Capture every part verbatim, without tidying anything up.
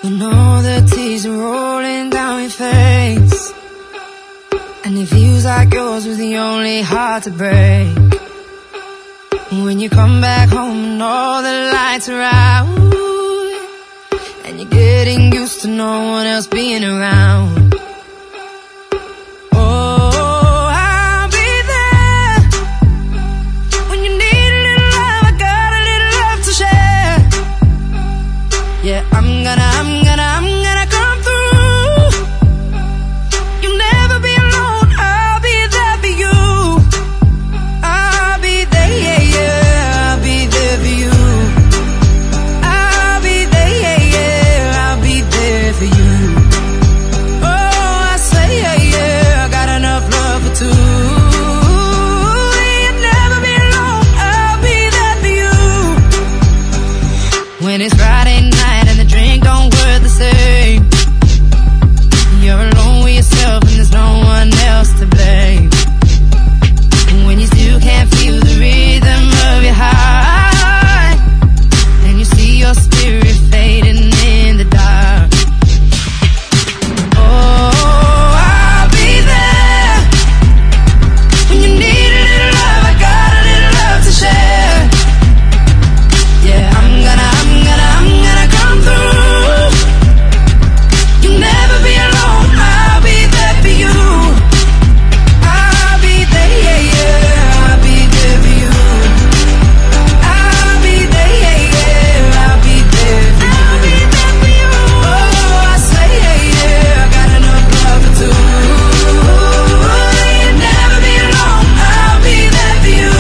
When all the tears are rolling down your face, and it feels like yours was the only heart to break. When you come back home and all the lights are out, and you're getting used to no one else being around. Oh, I'll be there when you need a little love. I got a little love to share. Yeah, I'm gonna, I'm gonna, I'm gonna come through. You'll never be alone. I'll be there for you. I'll be there, yeah, yeah. I'll be there for you. I'll be there, yeah, yeah. I'll be there for you. Oh, I say, yeah, yeah. I got enough love for two. You'll never be alone. I'll be there for you. When it's Friday night and the drink don't work the same, you're alone with yourself and there's no one else to blame. And when you still can't feel the rhythm of your heart, and you see your spirit fading in the dark. Oh, I'll be there when you need a little love. I got a little love to share. Yeah, I'm gonna, I'm gonna, I'm gonna come through. You'll never be alone. I'll be there for you. I'll be there, yeah, yeah. I'll be there for you. I'll be there, yeah, yeah. I'll be there for you. I'll be there for you. Oh, I say, yeah, yeah. I got enough love for two. You'll never be alone. I'll be there for you.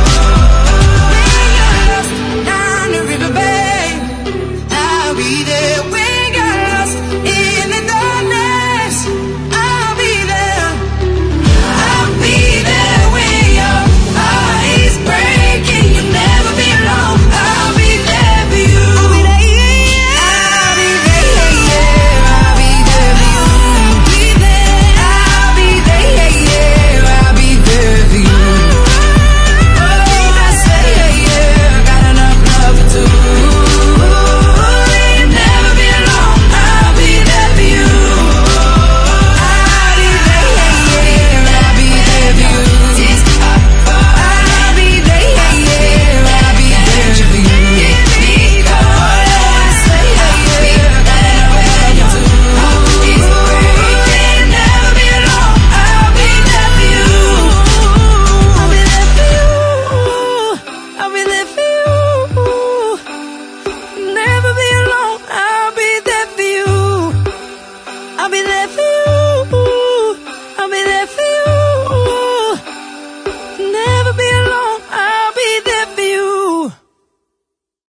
Down the river bay, I'll be there. When you got lost in the darkness, I'll be there. I'll be there when your heart is breaking. You'll never be alone. I'll be there for you. I'll be there, yeah. I'll be there, yeah, yeah. I'll be there for you. I'll be there. I'll be there, yeah, yeah. I'll be there for you. Oh, I say, yeah, yeah. I got enough love for two. You'll never be alone. I'll be there for you. I'll be there, yeah, yeah. I'll be there for you. I'll be there, yeah, yeah. I'll be there for you. Oh, I say, yeah, yeah. I got enough love for two. You'll never be alone. I'll be there for you. I'll be there for you. I'll be there for you. Never